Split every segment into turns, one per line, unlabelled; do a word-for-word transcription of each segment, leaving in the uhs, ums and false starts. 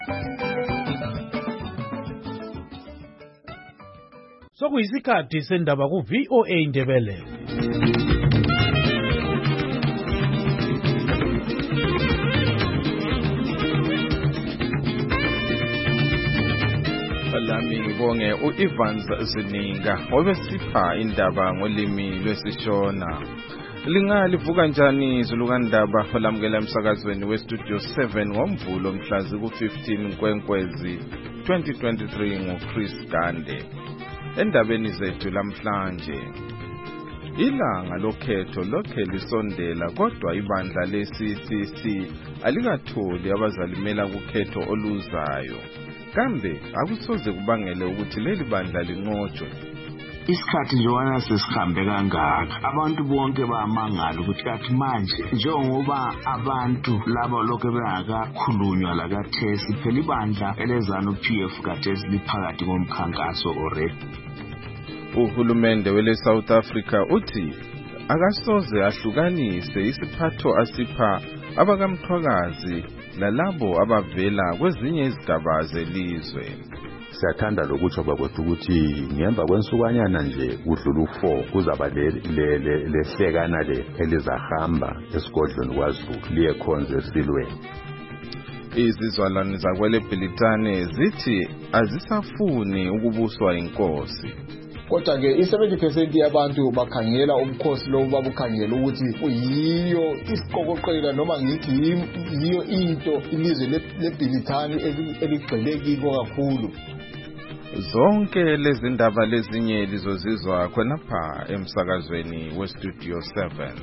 Sokuyisikhathi sendaba ku V O A Indebele.
Lami ngibonge u-Evans Zininga obesipha indaba ngolimi lwesiShona. Lingalivuka njani izulu kandaba olamukela emsakazweni we-Studio seven ngoMvulo mhlazi ku-fifteen Nkwenkwezi twenty twenty-three nguChris Gande. Endabeni zethu lamhlanje, ilanga lokhetho lokhe lisondela kodwa ibandla le-C C C alikatholi abazalimela kukhetho oluzayo. Kambe akusoze kubangele ukuthi leli bandla linqotshwe.
Isikhathi njengoba sesihambe kangaka abantu bonke bayamangala ukuthi kathi manje njengoba abantu laba lokho bengakakhulunywa lakathesi phela ibandla elezana u-P F kathesi liphakathi komkhankaso already.
Uhulumende wele South Africa uthi akasoze ahlukanise isiphatho asipha abakamthwakazi lalabo abavela kwezinye izigaba zelizwe.
Siyathanda lokutsho bakwethu ukuthi ngemva kwensukanyana nje kudlula u-four kuzaba lehlekana le elizahamba esigodlweni kwaZulu liye khonze esilweni.
Izizwalwane zakwele Bhilitane zithi azisafuni ukubuswa inkosi.
Kodwa ke i-seventy percent yabantu bakhangela umkhosi lo babukhangela ukuthi uyiyo isiqokoqela noma ngithi yiyo into ilizwe leBhilitane eligxile kiko kakhulu.
Zonke lezi ndaba lezinye lizozizwa khonapha emsakazweni we-Studio seven.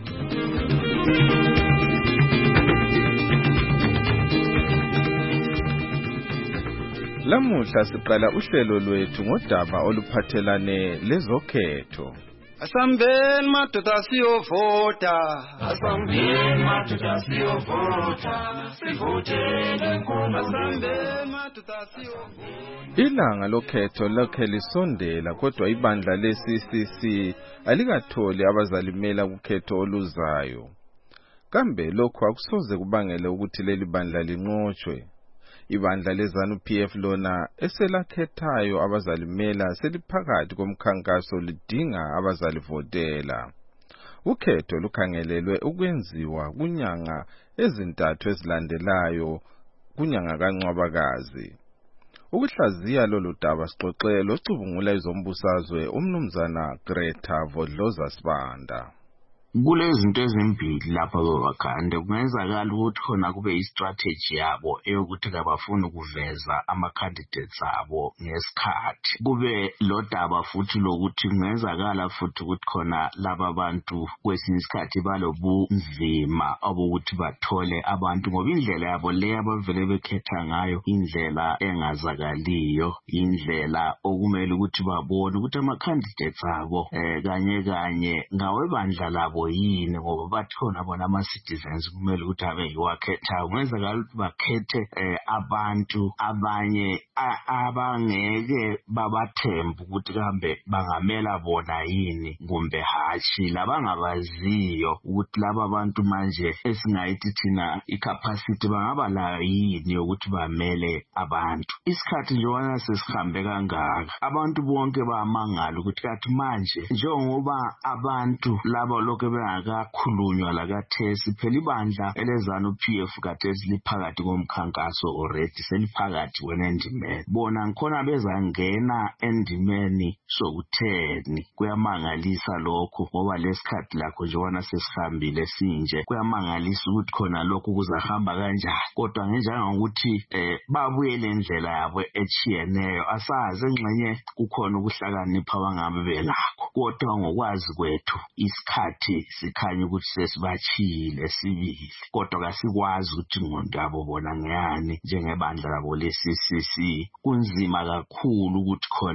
Lamuhla siqala uhlelo lwethu ngodaba oluphathelane lezokhetho.
Asambeni madoda siyovota,
asambeni madoda siyovota, sivotele inkomo.
Asambeni madoda siyovota.
Ilanga lokhetho lokhe lisondela kodwa ibandla le-C C C alikatholi abazalimela kukhetho oluzayo. Kambe lokho akusoze kubangele ukuthi leli bandla linqotshwe. Ibandla lezanu-P F lona eselakhethayo abazalimela seliphakathi komkhankaso lidinga abazalivotela. Ukhetho lukhangelelwe ukwenziwa kunyanga ezintathu ezilandelayo kunyanga kaNcwabakazi. Ukuhlaziya lolu daba sixoxe locubungula izombusazwe umnumzana Greta Vodloza Sibanda.
Kulezinto ezimbili lapha bewakhande kungenzakala ukuthi khona kube i-strategy yabo eyokuthi abafuna ukuveza ama-candidates abo ngesikhathi. Kube lo daba futhi lokuthi kungenzakala futhi ukuthi khona laba abantu kwesinye isikhathi balobunzima obokuthi bathole abantu ngoba indlela yabo le abavele bekhetha ngayo indlela engazakaliyo, indlela okumele ukuthi babone ukuthi ama-candidates abo eh kanye kanye ngawebandla labo yini ngoba bathona bona ama-citizens kumele ukuthi abe yiwakhethayo. Kwenzakala ukuthi bakhethe eh, abantu abanye abangeke babathemba ukuthi kambe bangamela bona yini kumbe hashi labangabaziyo ukuthi laba bantu manje esingayithi thina i-capacity bangaba layo yini yokuthi bamele abantu. Isikhathi njengoba sesihambe kangaka abantu bonke bayamangala ukuthi kathi manje njengoba abantu laba lokho bengakakhulunywa lakathesi phela ibandla elezana u-P F kathesi liphakathi komkhankaso already seliphakathi kwenendimeni. Bona ngikhona bezangena endimeni sokutheni. Kuyamangalisa lokho ngoba lesikhathi lakho njengoba sesihambile sinje kuyamangalisa ukuthi khona lokho kuzahamba kanjani. Kodwa ngenjanga ukuthi eh babuyele indlela yabo echiyeneyo asazi engxenye kukhona ukuhlakanipha abangabe belakho. Kodwa ngokwazi kwethu isikhathi sikhanya ukuthi sesibachile sibili kodwa kasikwazi ukuthi ingqondo yabo bona ngeyani njengebandla labo le-C C C. Kunzima kakhulu ukuthi khona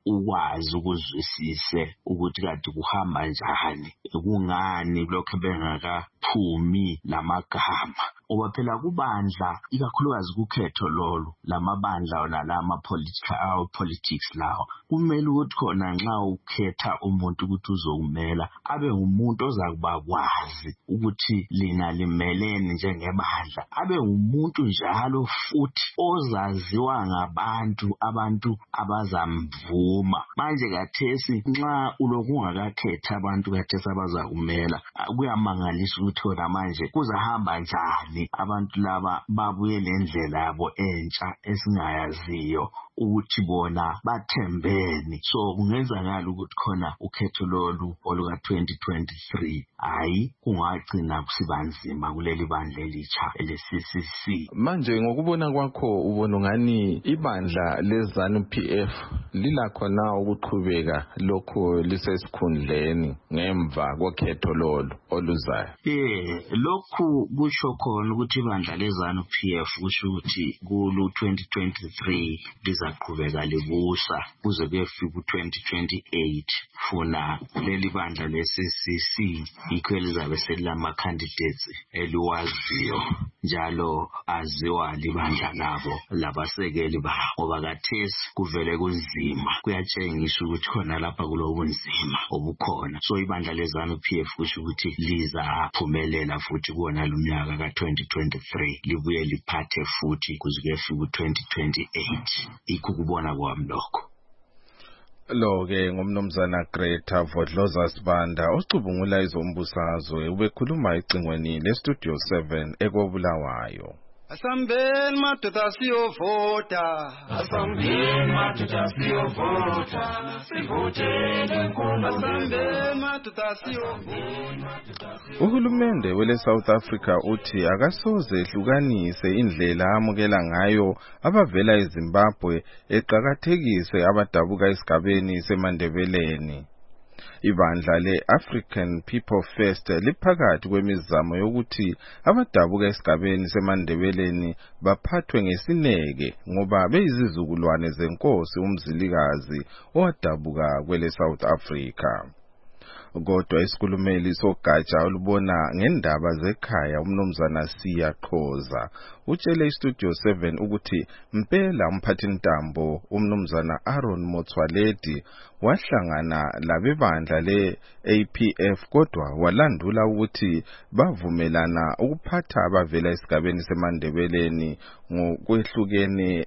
ukwazi ukuzwisise ukuthi kade kuhamba njani, kungani lokho bengakaphumi lamagama. Oba phela kubandla ikakhulukazi kukhetho lolu lamabandla nalama political politics lawo kumele ukuthi khona nxa ukhetha umuntu ukuthi uzokumela abe umuntu ozakuba kwazi ukuthi lina limelene njengebandla, abe umuntu njalo futhi ozaziwa ngabantu abantu abazamvuma. Manje kathesi nxa uloku ungakakhetha abantu kathesi abazakumela kuyamangalisa ukuthi khona manje kuzahamba njani abantu laba babuye lendlela yabo entsha esingayaziyo ukuthi bona bathembeni. So kungenzakala ukuthi khona ukhetho lolu oluka twenty twenty-three hayi kungagcina kusibanzima kuleli bandla elitsha ele-C C C.
Manje ngokubona kwakho ubona ngani ibandla leZANU P F lilakho na ukuqhubeka lokho lisesikhundleni ngemva kokhetho lolu oluzayo?
Eh lokhu kusho khona ukuthi ibandla leZANU P F kusho ukuthi kulu twenty twenty-three lizaqhubeka libusa kuze kuyefika twenty twenty-eight funa leli bandla le-C C C yikho elizabe selilama candidates eliwaziyo njalo aziwa libandla labo labasekeli babo. Ngoba kathesi kuvele kunzima, kuyatshengisa ukuthi khona lapha kulobunzima obukhona. So ibandla leZANU P F kusho ukuthi lizaphumelela futhi kuwona lumnyaka ka twenty twenty-three libuye liphathe futhi kuze kuyefika twenty twenty-eight. Ikho kubona kwami lokho.
Lo ke ngomnomzana Greta Vodloza Sibanda ocubungula izombusazwe ubekhuluma icingweni le Studio seven ekobulawayo.
Asambeni madoda siyovota,
asambeni madoda siyovota, sivotele inkomo.
Asambeni madoda siyovota.
Uhulumende wele South Africa uthi akasoze ehlukanise indlela amukela ngayo abavela eZimbabwe eqhakathekise abadabuka esigabeni seMandebeleni. Ibandla le-African People First liphakathi kwemizamo yokuthi abadabuka esigabeni seMandebeleni baphathwe ngesineke ngoba beyizizukulwane zenkosi uMzilikazi owadabuka kwele South Africa. Kodwa isikhulumeli sogatsha olubona ngendaba zekhaya umnomzana Siya Khoza utshele iStudio seven ukuthi mpela umphathintambo umnomzana Aaron Motsoaledi wahlangana labebandla le-A P F kodwa walandula ukuthi bavumelana ukuphatha abavela esigabeni seMandebeleni ngokwehlukene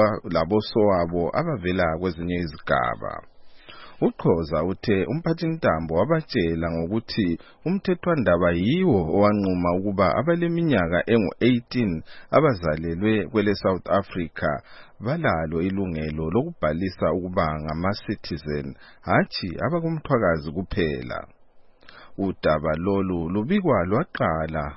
labosowabo abavela kwezinye izigaba. Ukhoza uthe umphathintambo wabatshela ngokuthi umthethwandaba yiwo owanquma ukuba abaleminyaka engu eighteen abazalelwe kwele South Africa balalo ilungelo lokubhalisa ukuba ngama-citizen hathi abakumthwakazi kuphela. Udaba lolu lubikwa lwaqala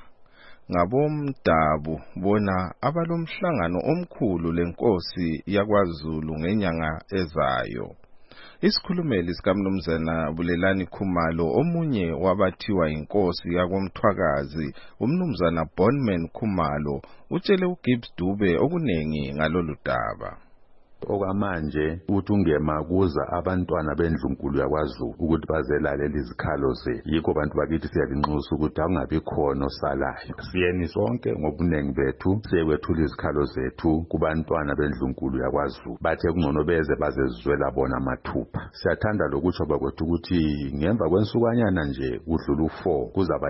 ngabomdabu bona abalomhlangano omkhulu lenkosi yakwaZulu ngenyanga ezayo. Isikhulumeli sikamnumzana Bulelani Khumalo omunye wabathiwa inkosi yakomthwakazi umnumzana Bonman Khumalo utshele uGibbs Dube okunengi ngalolu daba.
Okwamanje uthi ungema kuza abantwana bendlunkulu yakwaZulu ukuthi bazelalela izikhalo ze yikho bantu bakithi siyalinxusa ukuthi akungabi khona osalayo. Siyeni sonke ngobunengi bethu siyekwethula izikhalo zethu kubantwana bendlunkulu yakwaZulu bathe kungcono beze bazezizwela bona mathupha. Siyathanda lokutsho bakwethu ukuthi ngemva kwensukanyana nje kudlula u-four kuzaba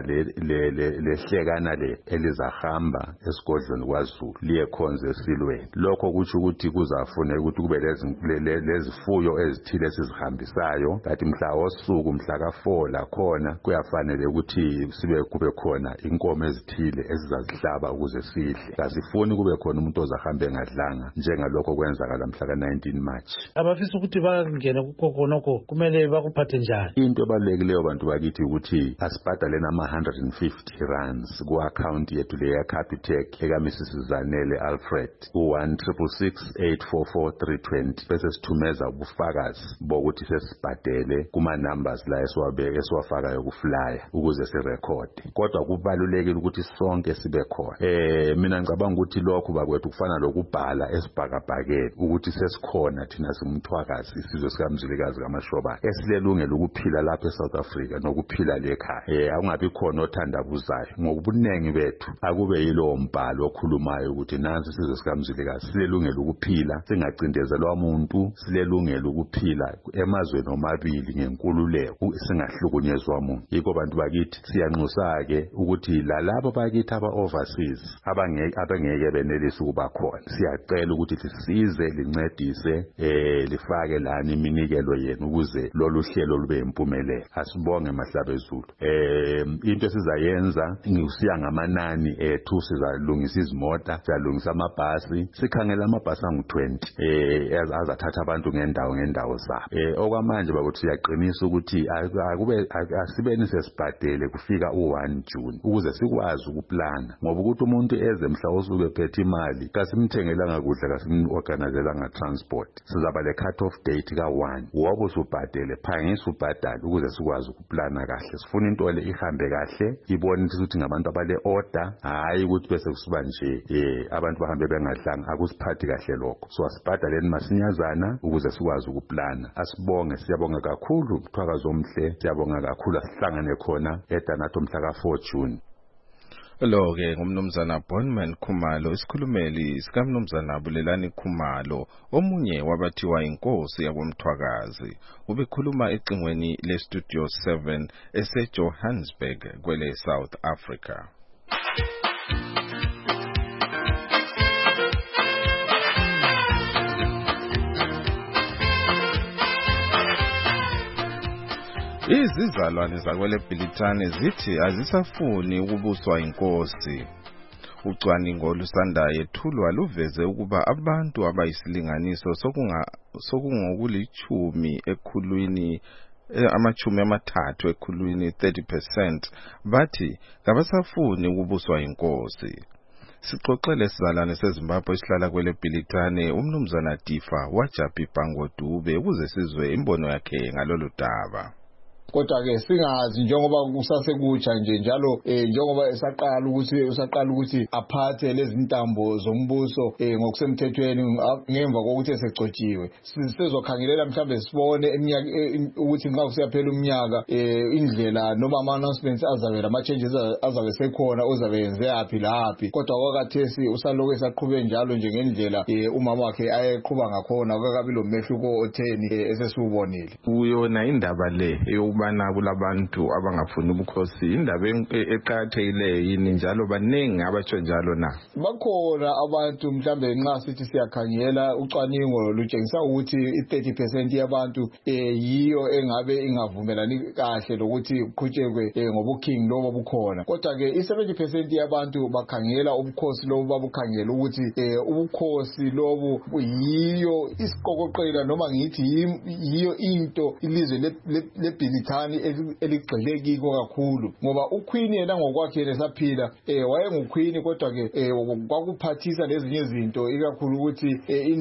lehlekana le elizahamba esigodlweni kwaZulu liye khonze esilweni. Lokho kutsho ukuthi kuzafuna ukuthi kube lezifuyo ezithile esizihambisayo kathi mhla osuku mhla ka four la khona kuyafanele ukuthi sibe kube khona inkomo ezithile esizazihlaba ukuze sidle. Kasifuni kube khona umuntu ozahambe engadlanga njengalokho kwenzakala mhla ka nineteen March.
Abafisa ukuthi bangene kukho khonokho kumele bakuphathe njani?
Into ebalulekileyo bantu bakithi ukuthi asibhadale nama one hundred fifty rands ku account yethu le ya Capitec eka Missus Zanele Alfred ku one six six eight four four abo three twenty bese sithumeza ubufakazi bokuthi sesibhadele kuma numbers la esiwabeke esiwafakayo ku flyer ukuze sirecord. Kodwa kubalulekile ukuthi sonke sibe khona. Eh mina ngicabanga ukuthi lokho bakwethu kufana lokubhala esibhakabhakeni ukuthi sesikhona thina simthwakazi isizwe sikaMzilikazi kaMashoba esilelungelo ukuphila lapha eSouth Africa nokuphila lekhaya. Eh akungabi khona othandabuzayo ngokubuningi bethu akube yilo mbhalo okhulumayo ukuthi nansi isizwe sikaMzilikazi silelungelo ukuphila singacindezelwa umuntu, silelungelo ukuphila emazweni omabili ngenkululeko singahlukunyezwa umuntu. Yiko bantu bakithi siyanxusa ke ukuthi lalabo bakithi aba overseas abangeke abangeke benelisa ukuba khona siyacela ukuthi lisize lincedise eh lifake lana iminikelo yenu ukuze lolu hlelo lube impumelelo. Asibonge Mahlabezulu. Eh into esizayenza ngikusiya ngamanani ethu sizalungisa izimota, sizalungisa amabhasi, sikhangela amabhasi angu twenty eh azathatha abantu ngendawo ngendawo zabo. Eh okwamanje bakuthi siyaqinisa ukuthi akube asibeni sesibhadele kufika u one June ukuze sikwazi ukuplana ngoba ukuthi umuntu eze mhla osuke phethe imali kasimthengela ngakudla kasimorganizela nga transport sizaba le cut off date ka one wobo subhadele phangisa ubhadala ukuze sikwazi ukuplana kahle. Sifuna into le ihambe kahle ibone ukuthi ngabantu abale order hayi ukuthi bese kusuba nje eh abantu bahambe bengadlanga akusiphathi kahle lokho. So asibhadaleni masinyazana ukuze sikwazi ukuplana. Asibonge siyabonga kakhulu umthwakazi omhle, siyabonga kakhulu asihlangane khona eDanato mhla ka four June.
Lo ke ngumnumzana Bonman Khumalo isikhulumeli sikamnumzana Bulelani Khumalo omunye wabathiwa inkosi yakwamthwakazi. Ubekhuluma eqingweni le Studio seven ese Johannesburg kwele South Africa. Izizalwane zakwele Bhilitane zithi azisafuni ukubuswa inkosi. Ucwaningo olusanda yethulwa luveze ukuba abantu abayisilinganiso sokunga sokungokulithumi ekhulwini amachumi amathathu ekhulwini thirty percent bathi kabasafuni ukubuswa inkosi. Sixoxele sizalwane seZimbabwe esihlala kwele Bhilitane umnumzana Tifa waJapi Pangodube ukuze sizwe imbono yakhe ngalolu daba.
Kodwa ke singazi njengoba kusasekutsha nje njalo eh njengoba esaqala ukuthi usaqala ukuthi aphathe lezi ntambo zombuso eh ngokusemthethweni ngemva kokuthi esegcotshiwe. Sizokhangelela mhlambe sibone eminyaka ukuthi nxa kusiyaphela umnyaka eh indlela noma ama announcements azavela ama changes azabe sekhona uzabe yenze yaphi laphi. Kodwa kwakathesi usaloko esaqhube njalo nje ngendlela eh umama wakhe ayeqhuba ngakhona kwakabi lo mehluko otheni esesubonile.
Uyona indaba le eyobana kulabantu abangafuni ubukhosi indaba eqhathekile yini njalo baningi abatsho njalo na.
Bakhona abantu mhlambe nxa sithi siyakhangela ucwaningo lutshengisa ukuthi thirty percent yabantu eh yiyo engabe ingavumelani kahle lokuthi kuqhutshekwe ngobukhingi lobo bukhona. Kodwa ke seventy percent yabantu bakhangela ubukhosi lobo babukhangela ukuthi ubukhosi lobo yiyo isiqokoqela noma ngithi yiyo into ilizwe leBhilitane eligxile kiko kakhulu ngoba uQueen yena ngokwakhe lesaphila eh wayenguQueen kodwa ke kwakuphathisa lezinye izinto ikakhulu ukuthi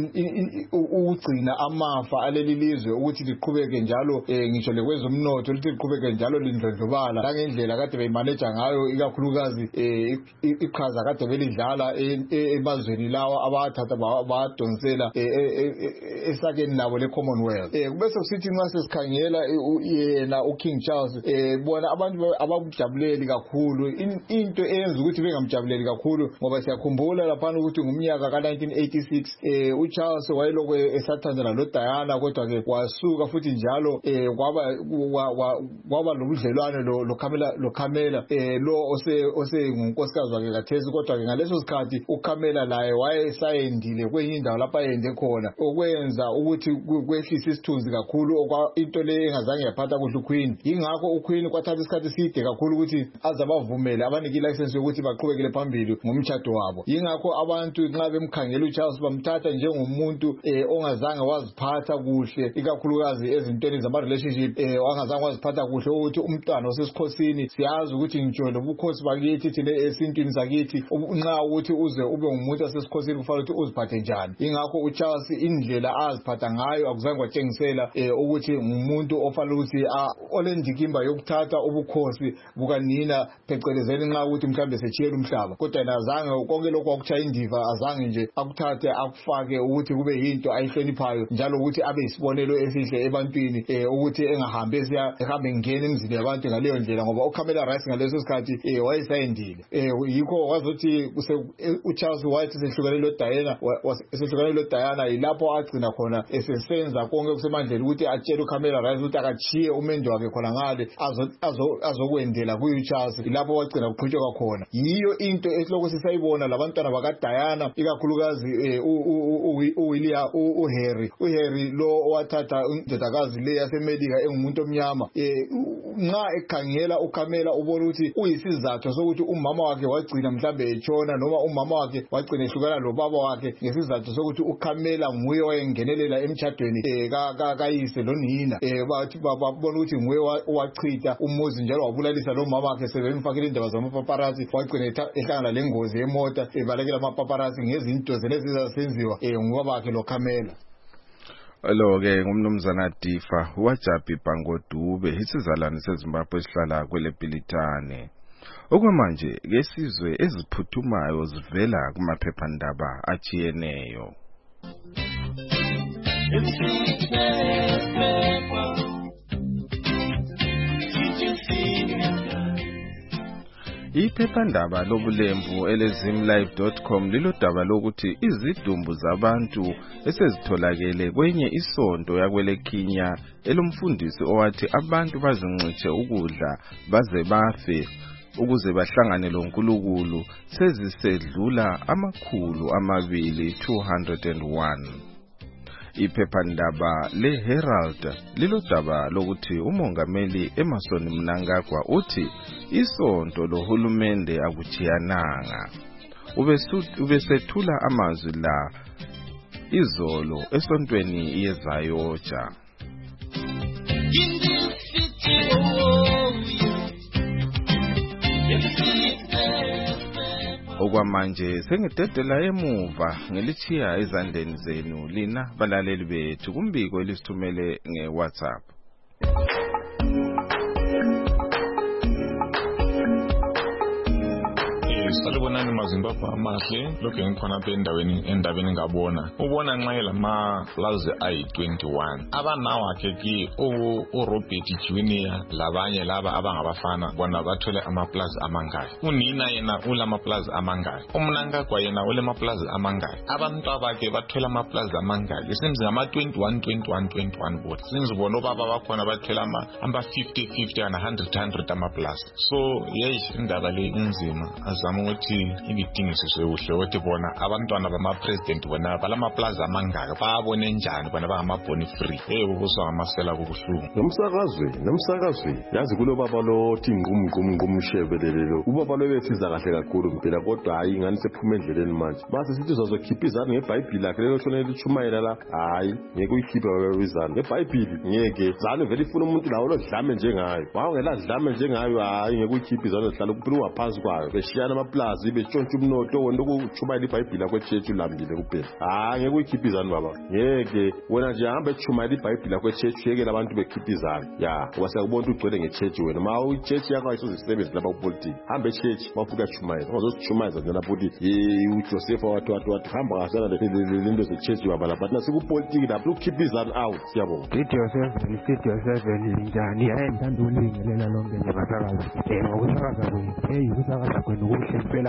ukugcina amafa aleli lizwe ukuthi liqhubeke njalo ngisho lekwezomnotho lithi liqhubeke njalo lindlondlobala langendlela kade beyimanage ngayo ikakhulukazi iqhaza kade belidlala emazweni lawa abathatha badonsela esakeni labo le Commonwealth. Eh bese kusithi nxa sesikhangela yena uKing Charles eh bona abantu abakujabuleli kakhulu into eyenza ukuthi bengamjabuleli kakhulu ngoba siyakhumbula lapha ukuthi ngumnyaka ka nineteen eighty-six eh uCharles wayeloko esathandana noDiana kodwa ke wasuka futhi njalo eh kwaba kwaba lobudlelwane lo Camilla lo Camilla eh lo ose ose ngunkosikazi wakhe kathesi kodwa ke ngaleso sikhathi uCamilla laye wayesayendile kwenye indawo lapha yende khona okwenza ukuthi kwehlisa isithunzi kakhulu into le engazange yaphatha kuhle uQueen. Ingakho uQueen kwathatha isikhathi eside kakhulu ukuthi azabavumele abanike ilicense yokuthi baqhubekele phambili ngomtshado wabo. Ingakho abantu nxa bemkhangela uCharles bamthatha njengomuntu eh ongazange waziphatha kuhle ikakhulukazi ezintweni zama relationship eh ongazange waziphatha kuhle ukuthi umntwana osesikhosini siyazi ukuthi ngijolo ubukhosi bakithi thina esintwini sakithi nxa ukuthi uze ube umuntu osesikhosini kufanele ukuthi uziphathe njani. Ingakho uCharles indlela aziphatha ngayo akuzange kwatshengisela eh ukuthi umuntu ofanele ukuthi olendikimba yokuthatha ubukhosi bukanina phecelezeni nxa ukuthi mhlambe sechiyela umhlaba. Kodwa nazange konke lokho akuchaya indiva azange nje akuthathe akufake ukuthi kube yinto ayihloniphayo njalo ukuthi abe isibonelo esihle ebantwini eh ukuthi engahambe esiya ehambe ngene emzini yabantu ngaleyo ndlela ngoba uCamilla Rice ngaleso sikhathi eh wayesayendile. Eh yikho wazothi uCharles White sehlukane lo Diana sehlukane lo Diana ilapho agcina khona esesenza konke kusemandleni ukuthi atshele uCamilla Rice ukuthi akachiye umendo wakhe khona ngale azo azokwendela kuCharles ilapho wagcina uqhutshwa khona. Yiyo into esiloko sisayibona labantwana baka Diana ikakhulukazi uWilliam uHarry uHarry lo wathatha indodakazi le yaseMedica engumuntu omnyama eh nxa ekhangela uCamilla ubona ukuthi uyisizathu sokuthi umama wakhe wagcina mhlambe etshona noma umama wakhe wagcina ehlukana lo baba wakhe ngesizathu sokuthi uCamilla nguye wayengenelela emtshadweni eh kayise lonina eh bathi babona ukuthi nguye wachitha umuzi njalo wabulalisa lo mama wakhe sebemfakile indaba zamapaparazzi wagcina ehlangana lengozi emota ebalekela amapaparazzi ngezinto zenezizasenziwa eh ngoba bakhe lo Camilla.
Lo ke ngumnumzana Difa waJabi Bangodube isizalwane seZimbabwe esihlala kwele Bilitane. Okwamanje ngesizwe eziphuthumayo zivela kumaphephandaba achiyeneyo. Iphephandaba lobulembu elezimlive dot com lilodaba lokuthi izidumbu zabantu esezitholakele kwenye isonto yakweleKinya elomfundisi owathi abantu bazinxiche ukudla baze bafe ukuze bahlangane loNkulunkulu sezisedlula amakhulu amabili two hundred one. Iphephandaba leHerald lilodaba lokuthi umongameli Emmerson Mnangagwa uthi isonto lohulumende akuchiyananga. Ubesethula amazwi la izolo esontweni yeZayotsha. Okwamanje sengidedela emuva ngelichiya ezandeni zenu lina balaleli bethu kumbiko elisithumele ngeWhatsApp.
Salibonani maZimbabwe amahle lokho ngikhona apha endaweni endabeni ngabona ubona nxa lama plaza ayi twenty-one abanawo akhe ki u Robert Junior labanye laba abangabafana bona bathole ama plaza amangaki unina yena ulama plaza amangaki uMnangagwa yena ulama plaza amangaki abantu abake bathola ama plaza amangaki senze ama twenty-one twenty-one twenty-one bot senze bona baba bakhona bathola ama amba fifty fifty and one hundred one hundred ama plaza so yeyi indaba le inzima azama ukuthi ibidingiswe uhle ukuthi bona abantwana bama president bona balama plaza amangaka babone njani bona bangama boni free hey ubuswa ngamasela kubuhlungu
nomsakazwe nomsakazwe yazi kulo baba lo thi ngqum ngqum ngqum shebelelelo ubaba lo besiza kahle kakhulu impela kodwa hayi ngani sephuma endleleni manje base sithi uzokhipha izana ngeBhayibheli lakhe lelo shonela lichumayela la hayi ngeke uyikhipha wezana ngeBhayibheli ngeke zalo vele ifuna umuntu lawo lo dlame njengayo wawungela dlame njengayo hayi ngeke uyikhipha izana hlala kuphela waphansi kwayo beshiyana amaplaza ibe tshontsha umnotho wona ukuchumayela iBhayibheli lakho church ulambile kuphela hayi ngeke uyikhipha izana baba ngeke wena nje hamba echumayela iBhayibheli lakho church yekela abantu bekhipha izana ya wasiyakubona ugcwele ngechurch wena ma uchurch yakho ayisozisebenzi lapha kupolitiki hamba echurch bafuka chumayela ungazozichumayeza njena futhi uJoseph wathi wathi wathi hamba ngasana lento zechurch baba lapha thina sikupolitiki lapha ukukhipha izana out siyabonga
video seven video seven linjani hayi ngithanda ulingelela lonke nje basakazi eh ngokusakaza kwenu hey ukusakaza kwenu kuhle phela news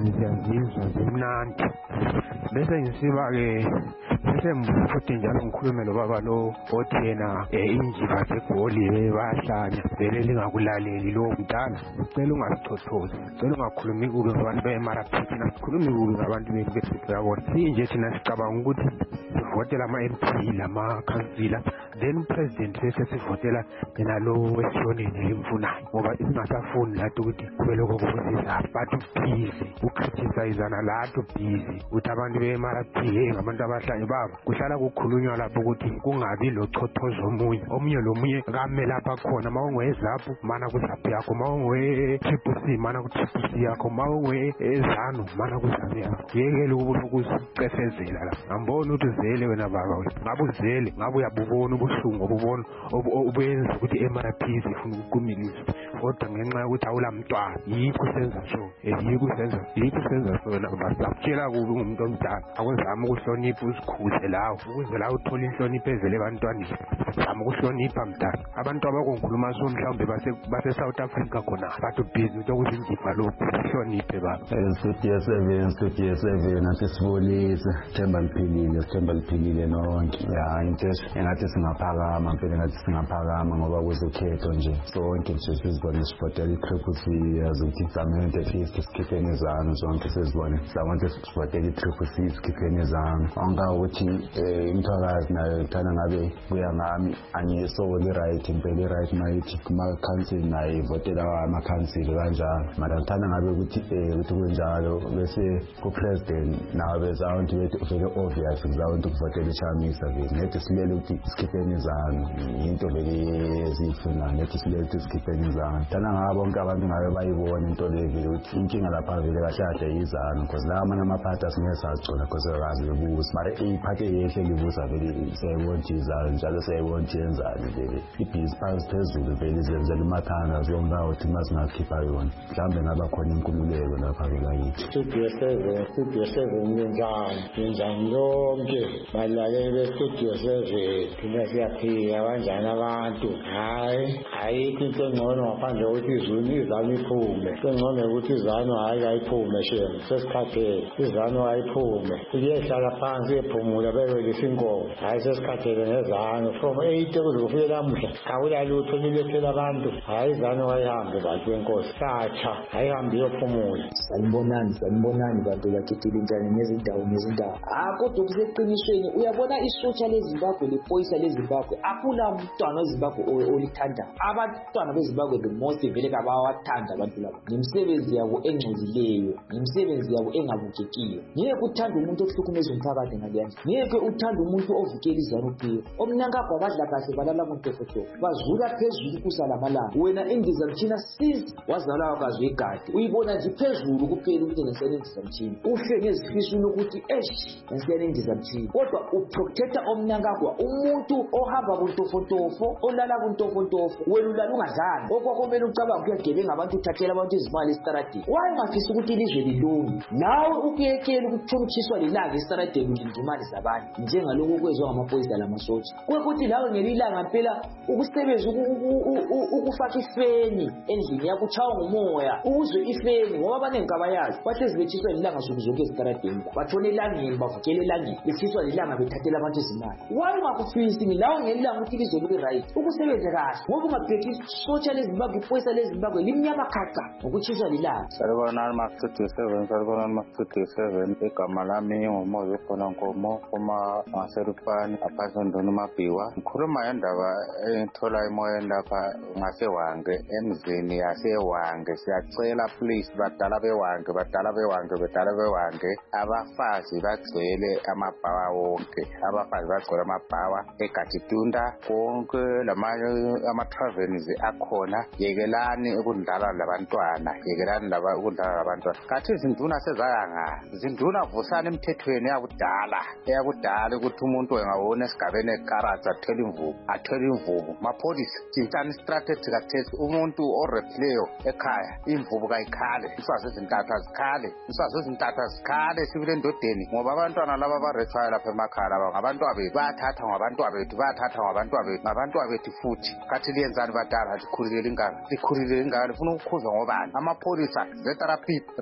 ngiyazizwa zimnandi bese ngisiba-ke bese mbuza futhi njalo ngikhulume lobaba lo othi yena um injiva zegoli bayahlanya vele lingakulaleli lowo mdala. Ngicela ungasichothozi, ngicela ungakhulumi kubi ngabantu be-M R P, thina sikhulumi kubi ngabantu bethu besithu yabona. Sinje thina sicabanga ukuthi sivotela ama-M P lama-councillor then upresident bese sivotela yena lo wesishonini elimfunayo ngoba singasafuni lathi ukuthi kube lokho kubusizaphi but ubhizi ukritisayizana lathi ubhizi ukuthi abantu be-M R P hey ngabantu abahlanye baba kuhlala kukhulunywa lapho ukuthi kungabi lochothozo omunye omunye lomunye kame lapha khona ma ungwezaphu mana kuzaphu yakho ma ungwe-triple C mana ku-triple C yakho ma ungwe-ezanu mana kuzaphu yakho yekele ukubona ukusicefezela lapho ngambona ukuthi uzele wena baba wena ngabe uzele ngabe uyabubona ubuhlungu obubona obenza ukuthi i-M R P zifuna ukukumilisa kodwa ngenxa yokuthi awula mntwana yikho usenza so yikho usenza yikho usenza so wena baba sakutshela kubi ngumuntu omdala akwenzama ukuhlonipha uzikhuze lawo ukuze la uthole inhlonipho evele ebantwaneni zama ukuhlonipha mdala abantu abakungikhuluma so mhlawumbe base-South Africa khona bathi ubhizi ukuthi okuthi injiva lokhu uhloniphe baba.
Studio seven Studio seven athi sibolise Themba liphilile Themba liphilile nonke ya into engathi singaphakama mpela engathi singaphakama ngoba kuzokhetho nje sonke nje sizibone sivotela i-triple C yazi ukuthi samende at least sikhipheni izanu zonke sizibone sabantu sivotela i-triple C sikhipheni izanu anga ukuthi imthakazi nayo thana ngabe kuya ngami angisokole i-right impela i-right mayithi kuma-council nayo ivotela ama-council kanjalo mara ngithanda ngabe ukuthi ukuthi kunjalo bese ku-president nawo bezawuthi bethi vele obvious kuzawuthi ukuvotela ishamisa vele nethi silele ukuthi sikhipheni izanu into vele eziyifunayo nethi silele ukuthi sikhipheni izanu thana ngabo bonke abantu ngabe bayibona into leyo vele ukuthi inkinga lapha vele kahlade izanu because la amanye amaphathi asingeke sazigcola because akazi bebusa mara iphathi eyehle libusa vele siyayibona ukuthi izanu njalo siyayibona ukuthi yenzani vele ibhizi phansi phezulu vele izenzela imathanga zonke ukuthi masingakhipha yona mhlawumbe ngaba khona inkululeko lapha kwelakithi.
Studio seven Studio seven njani njani lonke balaleli be-Studio seven thina siyaphila kanjani abantu hayi ayikho into engcono ngaphandle kokuthi izulu izanu iphume into engcono ukuthi izanu hayi ayiphume shem sesikhathele izanu ayiphume iyehlala phansi iyephumula bewelisa inkomo hayi sesikhathele ngezanu from eight kuze kufike lamuhla awula lutho nilethela abantu hayi izanu ayihambe bantu benkosi satsha ayihambe iyophumula.
Sanibonani sanibonani bantu bakhethile njani ngezindawo ngezindawo ah kodwa kuseqinisweni uyabona isotsha leZimbabwe lephoyisa leZimbabwe akula umntwana weZimbabwe olithanda abantwana beZimbabwe the most vele kabawathanda abantu laba nemisebenzi yabo engcolileyo nemisebenzi yabo engabukekiyo ngeke uthanda umuntu ohlukumeza umphakathi ngaleyo ngeke uthanda umuntu ovukela izanu phe omnangagwa badla kahle balala kuntofotofo bazula phezulu kusala malanga wena indizamtshina since wazala wakazwe igadi uyibona nje phezulu kuphela ukuthi ngesene indizamtshina uhle ngezifisweni ukuthi esh ngesene indizamtshina kodwa uprotecta omnangagwa umuntu ohamba kuntofontofo olala kuntofontofo wena ulala ungadlali okwakho kumele ucabanga ukuyagebenga abantu uthathela abantu izimali esitaradini wayengafisa ukuthi ilizwe lilunge nawe ukuyekela ukuthola utshiswa lilanga esitaradini ulinda imali zabantu njengalokho kwezwa ngamaphoyisa lamasotsha kwekuthi lawe ngelilanga mpela ukusebenza ukufaka ifeni endlini yakho uchawa ngumoya uzwe ifeni ngoba abaningi abayazi bahlezi betshiswa lilanga nsuku zonke esitaradini bathona elangeni bavukela elangeni betshiswa lilanga bethathela abantu izimali wayengakufisi lawe ngelilanga ukuthi ilizwe libe right ukusebenza kahle ngoba ungaphethi isotsha leZimbabwe iphoyisa leZimbabwe limnyama khaca ngokutshiswa lilanga.
Salibonani ma-Studio seven salibonani ma-Studio seven igama lami nguMozi khona Nkomo uma ngaserufani aphasondoni uMabhiwa ngikhuluma indaba engithola emoyeni lapha ngaseWange emzini yaseWange siyacela please badala beWange badala beWange badala beWange abafazi bagcwele amabhawa wonke abafazi bagcwele amabhawa eGatitunda konke lamanye ama-travels akhona yekelani ukudlala labantwana yekelani laba ukudlala labantwana kathi izinduna sezayanga izinduna vusana emthethweni yakudala yakudala ukuthi umuntu engawona esigabeni ekarats athela imvubu athela imvubu mapholisa tshintshani strategy kathesi umuntu orepleyo ekhaya imvubu kayikhale iswazi ezintathu azikhale iswazi ezintathu azikhale sibile endodeni ngoba abantwana laba barethwayo lapha emakhaya laba ngabantu abethu bayathatha ngabantu abethu bayathatha ngabantu abethu ngabantu abethu futhi kathi liyenzani badala likhulile lingaka likhulile lingaka lifuna ukukhuzwa ngobani amapholisa let-therapy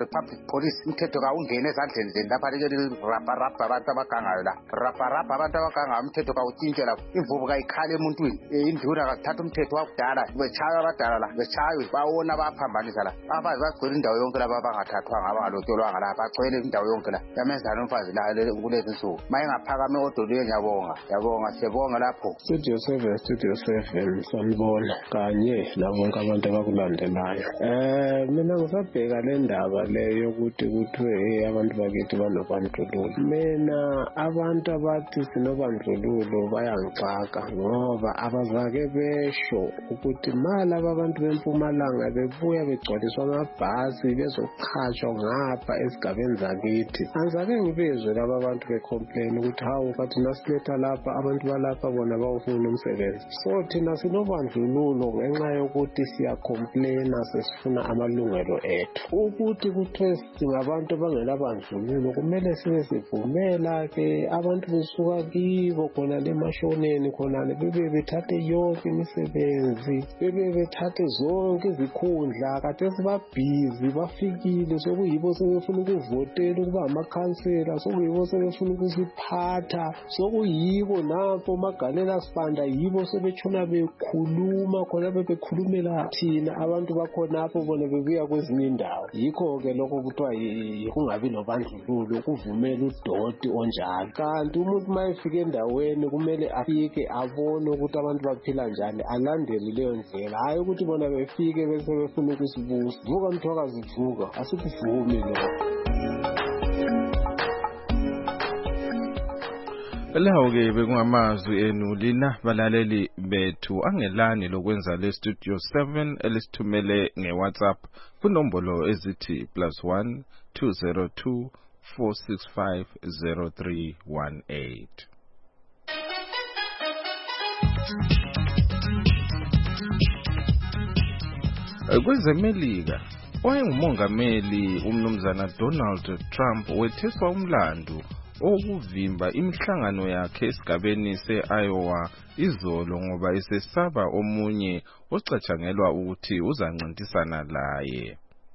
public police umthetho kawungene ezandleni zeni lapha ke rapha rapha abantu abagangayo la rapha rapha abantu abagangayo umthetho kawutshintshe la imvubu kayikhale emuntwini induna akathatha umthetho wakudala bechaya abadala la bechaywe bawona baphambanisa la abazi bagcwele indawo yonke laba abangathathwanga abangalotyolwanga la bagcwele indawo yonke la yamenzana umfazi la kulezi nsuku mayengaphakame odolweni yabonga yabonga siyabonga lapho
Studio seven Studio seven sanibona kanye nabonke abantu abakulandelayo eh mina ngisabheka le ndaba leyo ukuthi kuthiwe hey abantu bakithi banobandlululo mina abantu abathi sinobandlululo bayangixaka ngoba abazake besho ukuthi mali abantu bempumalanga bebuya begcwaliswa amabhasi bezochashwa ngapha esigabeni zakithi anzake ngibezwe laba abantu becomplain ukuthi hawu kathi nasiletha lapha abantu balapha bona bawufuna umsebenzi so thina sinobandlululo ngenxa yokuthi siyacomplaina sesifuna amalungelo ethu ukuthi kuthiwe singabantu abangelabandlululo kumele sibe sivumela ke abantu besuka kibo khona lemashoneni khona bebe bethathe yonke imisebenzi bebe bethathe zonke izikhundla kade sibabhizi bafikile sokuyibo sebefuna ukuvotela ukuba amakhansela sokuyibo sebefuna ukusiphatha sokuyibo napho magalela sibanda yibo sebetshona bekhuluma khona bebekhulumela thina abantu bakhonapho bona bebuya kwezinye indawo yikho ke lokho kuthiwa kungabi nobandlululo ukuvumela udoti onjalo kanti umuntu mayefika endaweni kumele afike abone ukuthi abantu baphila njani alandele leyo ndlela hayi ukuthi bona befike bese befuna ukusibusa vuka mthwakazi vuka asikuvumi lokho
Lawo ke bekungamazwi enu lina balaleli bethu angelani lokwenza le Studio seven elisithumele ngeWhatsApp kunombolo ezithi plus one two zero two four six five zero three one eight. Kwezemelika owayengumongameli umnumzana Donald Trump wetheswa umlandu okuvimba imihlangano yakhe esigabeni se-Iowa izolo ngoba isesaba omunye ocatshangelwa ukuthi uzancintisana laye.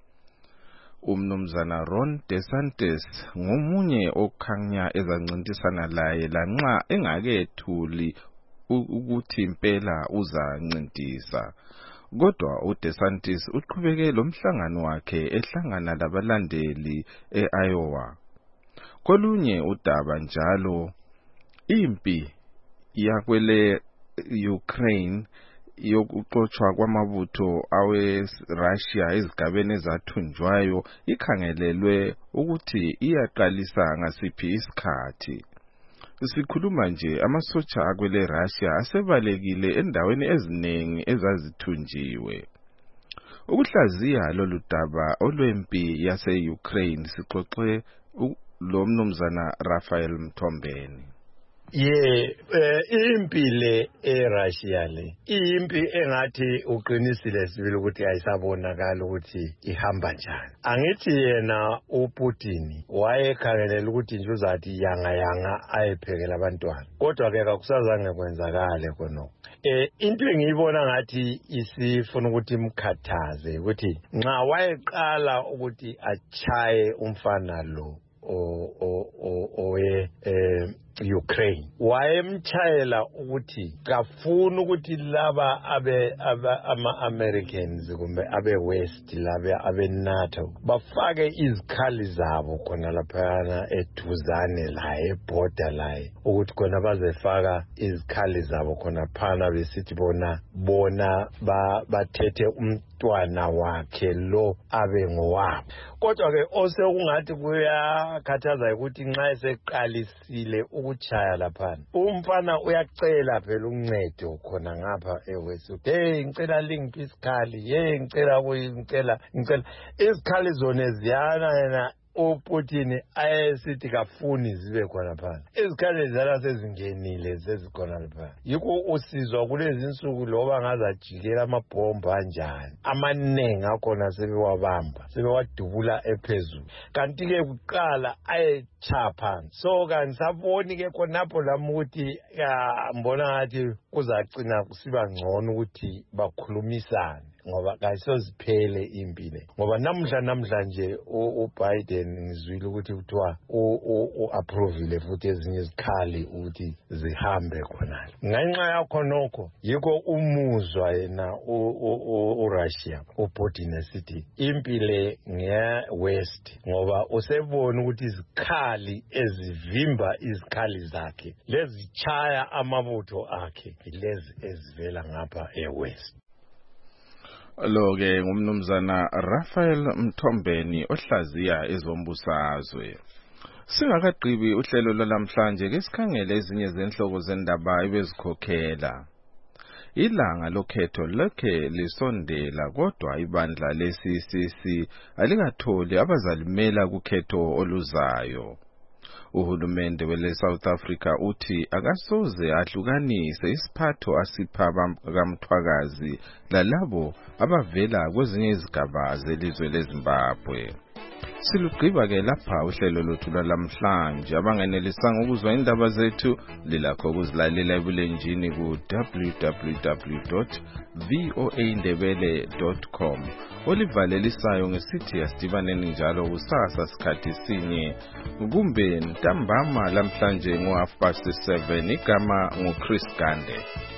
Umnumzana Ron DeSantis ngomunye okhanya ezancintisana laye lanxa engakethuli ukuthi impela uzancintisa. Kodwa uDeSantis uqhubeke lomhlangano wakhe ehlangana labalandeli e-Iowa. Kolunye udaba njalo impi yakwele Ukraine yokuxoxwa kwamabutho awe-Russia ezigabeni ezathunjwayo ikhangelelwe ukuthi iyaqalisa ngasiphi isikhathi. Sikhuluma nje amasotsha akwele Russia asebalekile endaweni eziningi ezazithunjiwe. Ukuhlaziya lolu daba olwempi yase-Ukraine sixoxe lo mnumzana Raphael Mthombeni.
Ye impi le eRussia le impi engathi uqinisile sibili ukuthi ayisabonakala ukuthi ihamba njani. Angithi yena uPutin wayekhangelela ukuthi nje uzathi yanga yanga ayephekela abantwana kodwa ke akusazange kwenzakale khonoko. Eh into engiyibona ngathi isifuna ukuthi imkhathaze ukuthi nxa wayeqala ukuthi achaye umfana lo o o o oye eh Ukraine wayemchayela ukuthi kafuna ukuthi laba abe ama-Americans kumbe abe West laba abe NATO bafake izikhali zabo khona lapha eduzane la eborder la ukuthi khona bazefaka izikhali zabo khona phana besithi bona bona bathethe umntwana wakhe lo abe ngowabo. Kodwa ke osekungathi kuyakhathaza ukuthi nxa eseqalisile ukuchaya lapha umfana uyacela phela uncedo khona ngapha eWest. Hey ngicela lingiphi isikhali, hey ngicela ngicela ngicela isikhali zone ziyana yena uPutin ayesithi kafuni zibe khona phana. Izikhali zala sezingenile zezikhona lapha. Yikho usizwa kulezi insuku loba ngazajikela amabhomba kanjani. Amanengi akhona sebewabamba, sebewadubula ephezulu. Kanti ke kuqala ayechapha. So kanisaboni ke khonapho lamuthi mbona ngathi kuzacina kusiba ngcono ukuthi bakhulumisane. ngoba kayisoziphele impile ngoba namhla namhla nje uBiden ngizwile ukuthi kuthiwa u-approvile futhi ezinye izikhali ukuthi zihambe khonale ngenxa yakho nokho yiko umuzwa yena uRussia uPutin esithi impile nge-West ngoba usebona ukuthi izikhali ezivimba izikhali zakhe lezichaya amabutho akhe lezi ezivela ngapha eWest.
Lo ke ngumnumzana Raphael Mthombeni ohlaziya ezombusazwe. Singakaqhibi uhlelo lwalamhlanje ke sikhangele ezinye zenhloko zendaba ebezikhokhela. Ilanga lokhetho lokhe lisondela kodwa ibandla le-C C C alikatholi abazalimela kukhetho oluzayo. Uhulumende wele South Africa uthi akasoze ahlukanise isiphatho asipha kamthwakazi lalabo abavela kwezinye izigaba zelizwe leZimbabwe. Silugqiba ke lapha uhlelo lothu lwalamhlanje abangenelisanga ukuzwa indaba zethu lilakho ukuzilalela ebulenjini ku w w w dot voa ndebele dot com olivalelisayo ngesithi asidibaneni njalo kusasa sikhathi sinye kumbe ntambama lamhlanje ngo half past seven igama ngo Chris Gande.